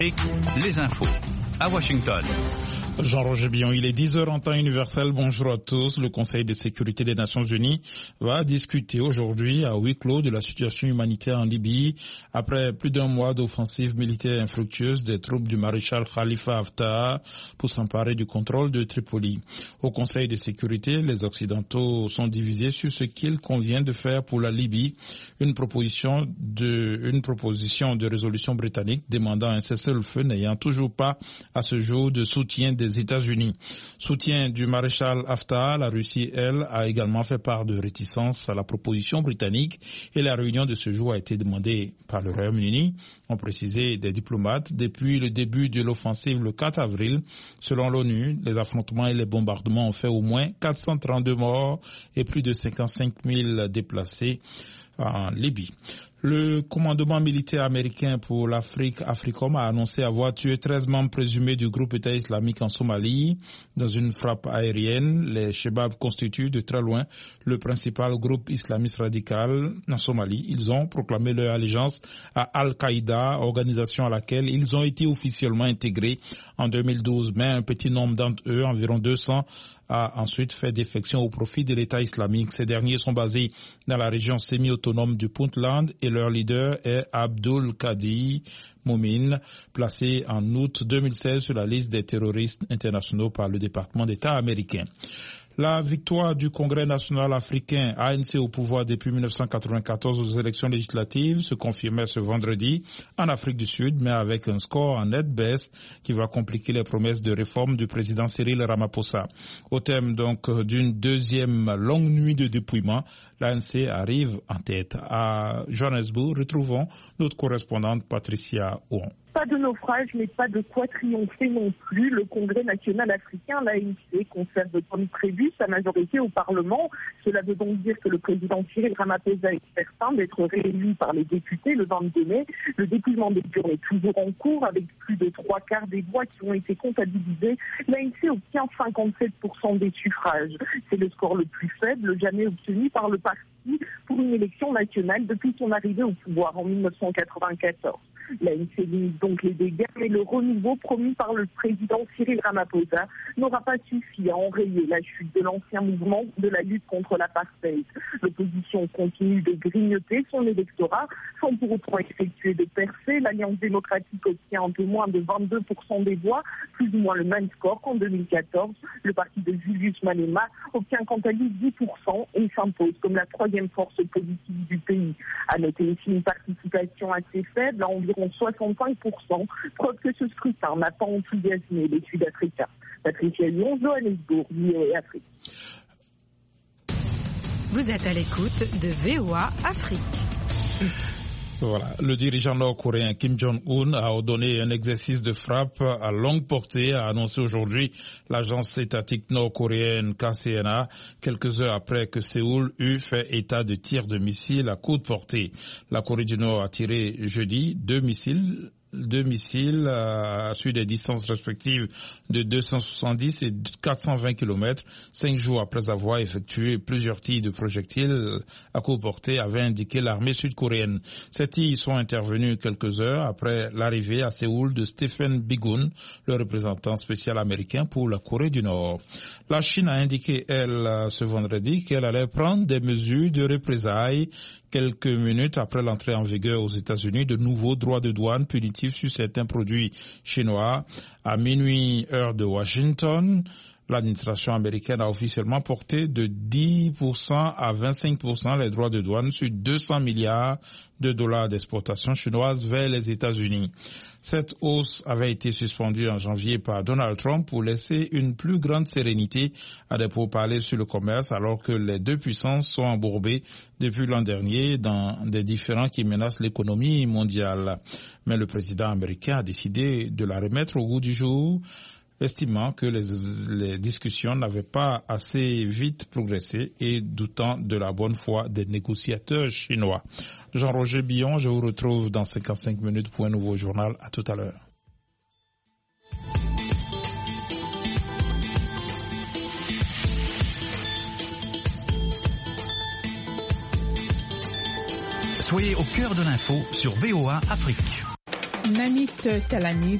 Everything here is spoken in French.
Les infos à Washington. Jean-Roger Billon, il est 10h en temps universel. Bonjour à tous. Le Conseil de sécurité des Nations Unies va discuter aujourd'hui à huis clos de la situation humanitaire en Libye après plus d'un mois d'offensive militaire infructueuse des troupes du maréchal Khalifa Haftar pour s'emparer du contrôle de Tripoli. Au Conseil de sécurité, les Occidentaux sont divisés sur ce qu'il convient de faire pour la Libye. Une proposition de résolution britannique demandant un cessez-le-feu n'ayant toujours pas à ce jour de soutien des États-Unis. Soutien du maréchal Haftar, la Russie, elle, a également fait part de réticence à la proposition britannique et la réunion de ce jour a été demandée par le Royaume-Uni, ont précisé des diplomates. Depuis le début de l'offensive le 4 avril, selon l'ONU, les affrontements et les bombardements ont fait au moins 432 morts et plus de 55 000 déplacés en Libye. Le commandement militaire américain pour l'Afrique, AFRICOM, a annoncé avoir tué 13 membres présumés du groupe État islamique en Somalie. Dans une frappe aérienne, les Chebabs constituent de très loin le principal groupe islamiste radical en Somalie. Ils ont proclamé leur allégeance à Al-Qaïda, organisation à laquelle ils ont été officiellement intégrés en 2012. Mais un petit nombre d'entre eux, environ 200, a ensuite fait défection au profit de l'État islamique. Ces derniers sont basés dans la région semi-autonome du Puntland et leur leader est Abdul Qadi Moumin, placé en août 2016 sur la liste des terroristes internationaux par le département d'État américain. La victoire du Congrès national africain, ANC au pouvoir depuis 1994 aux élections législatives, se confirmait ce vendredi en Afrique du Sud, mais avec un score en nette baisse qui va compliquer les promesses de réforme du président Cyril Ramaphosa. Au terme donc d'une deuxième longue nuit de dépouillement, l'ANC arrive en tête. À Johannesburg, retrouvons notre correspondante Patricia Ouan. Pas de naufrage, mais pas de quoi triompher non plus. Le Congrès national africain, l'ANC, conserve comme prévu sa majorité au Parlement. Cela veut donc dire que le président Cyril Ramaphosa est certain d'être réélu par les députés le 22 mai. Le dépouillement des urnes est toujours en cours avec plus de 3/4 des voix qui ont été comptabilisées. L'ANC obtient 57% des suffrages. C'est le score le plus faible jamais obtenu par le parti pour une élection nationale depuis son arrivée au pouvoir en 1994. L'ANC limite donc les dégâts, mais le renouveau promis par le président Cyril Ramaphosa n'aura pas suffi à enrayer la chute de l'ancien mouvement de la lutte contre l'apartheid. L'opposition continue de grignoter son électorat sans pour autant effectuer de percées. L'Alliance démocratique obtient un peu moins de 22% des voix, plus ou moins le même score qu'en 2014. Le parti de Julius Malema obtient quant à lui 10% et s'impose comme la troisième force politique du pays. À noter aussi une participation assez faible, à environ 65%, preuve que ce scrutin n'a pas enthousiasmé les Sud-Africains. Patricia Lyon, Johannesburg, VOA Afrique. Vous êtes à l'écoute de VOA Afrique. Voilà. Le dirigeant nord-coréen Kim Jong-un a ordonné un exercice de frappe à longue portée, a annoncé aujourd'hui l'agence étatique nord-coréenne KCNA, quelques heures après que Séoul eut fait état de tirs de missiles à courte portée. La Corée du Nord a tiré jeudi deux missiles sur des distances respectives de 270 et 420 km, 5 jours après avoir effectué plusieurs tirs de projectiles à courte portée, avait indiqué l'armée sud-coréenne. Ces tirs sont intervenus quelques heures après l'arrivée à Séoul de Stephen Biegun, le représentant spécial américain pour la Corée du Nord. La Chine a indiqué, elle, ce vendredi, qu'elle allait prendre des mesures de représailles quelques minutes après l'entrée en vigueur aux États-Unis de nouveaux droits de douane punitifs sur certains produits chinois. À minuit, heure de Washington, l'administration américaine a officiellement porté de 10% à 25% les droits de douane sur 200 milliards de dollars d'exportation chinoise vers les États-Unis. Cette hausse avait été suspendue en janvier par Donald Trump pour laisser une plus grande sérénité à des pourparlers sur le commerce, alors que les deux puissances sont embourbées depuis l'an dernier dans des différends qui menacent l'économie mondiale. Mais le président américain a décidé de la remettre au goût du jour, estimant que les discussions n'avaient pas assez vite progressé et doutant de la bonne foi des négociateurs chinois. Jean-Roger Billon, je vous retrouve dans 55 minutes pour un nouveau journal. À tout à l'heure. Soyez au cœur de l'info sur VOA Afrique. Nanit Talani